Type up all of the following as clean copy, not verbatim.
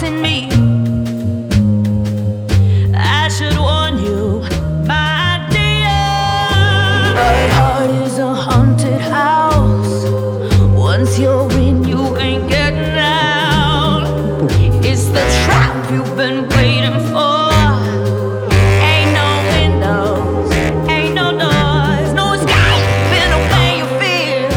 haunting me. I should warn you, my dear. My heart is a haunted house. Once you're in, you ain't getting out. It's the trap you've been waiting for. Ain't no windows, ain't no doors, no escaping away your fear.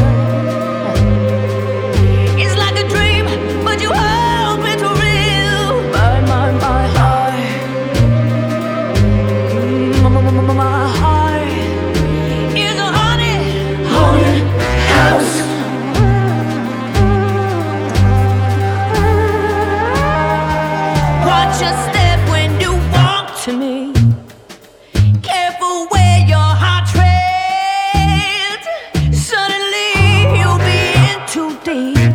It's like a dream, but you hope it's real. My heart, my heart is a haunted house. Watch your step when you walk to me. Careful where your heart treads. Suddenly you'll be in too deep.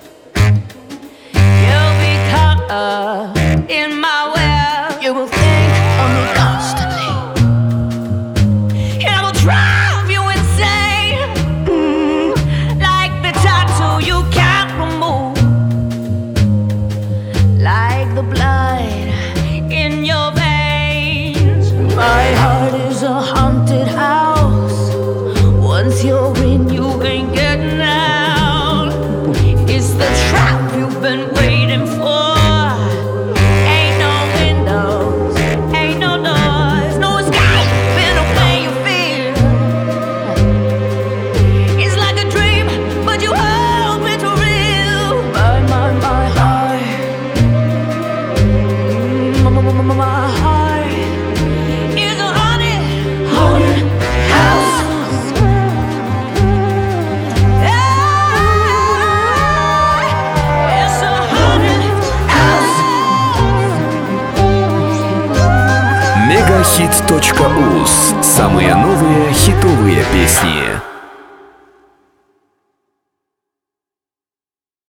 You'll be caught up in my web. You will think of me constantly, and I will drive you insane. Like the tattoo you can't remove, like the blood in your veins. My heart is a haunted house. Once you're in, you ain't getting out. It's the trap you've been waiting for. Ain't no windows, ain't no doors, no escaping away your fear. It's like a dream, but you hope it's real. My heart, my heart is a haunted house. It's a haunted house. Megahit.uz. Самые новые хитовые песни.